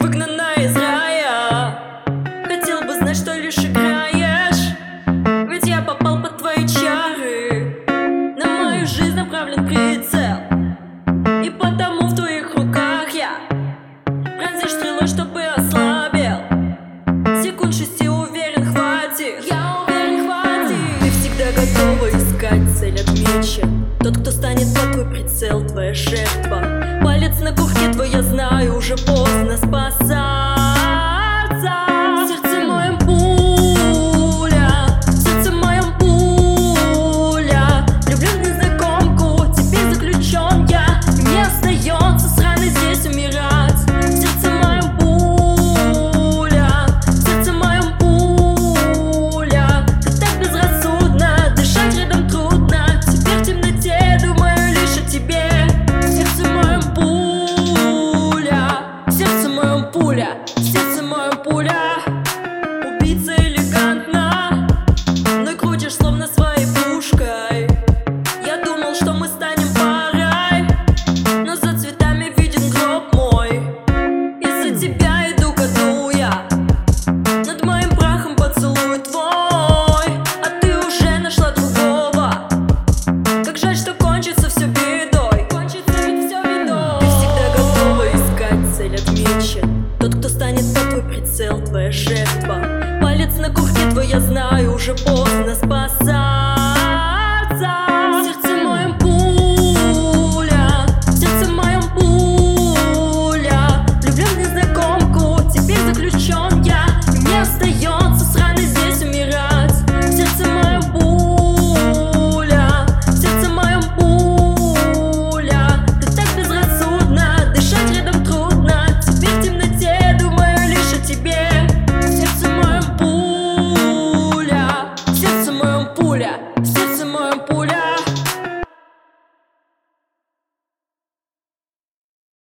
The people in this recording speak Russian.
выгнана из рая. Хотел бы знать, что лишь играешь, ведь я попал под твои чары. На мою жизнь направлен прицел, и потому в твоих руках я пронзишь стрелой, чтобы ослабел. Секунд 6 уверен, хватит. Я уверен, хватит. Ты всегда готова искать, цель отмечен. Тот, кто станет под твой прицел, твоя жертва. Палец на курке твой, я знаю, уже поздно спасаться. В сердце моем пуля, в сердце моем пуля. Влюблен в незнакомку, теперь заключен я, и мне остается срано здесь умирать. В сердце моем пуля, в сердце моем пуля. Ты так безрассудно, дышать рядом трудно. Теперь в темноте думаю лишь о тебе. В сердце моем пуля, в сердце моем пуля, в сердце моем пуля. Убийца элегантно, но крутишь словно своей пушкой. Я думал, что мы станем парой, но за цветами виден гроб мой. Из-за тебя иду ко дну я, над моим прахом поцелуй твой. А ты уже нашла другого. Как жаль, что кончится все бедой. Кончится ведь все бедой. Ты всегда готова искать, цель отмечен. Тот, кто станет под твой прицел, твоя жертва. Палец на курке твой, я знаю, уже поздно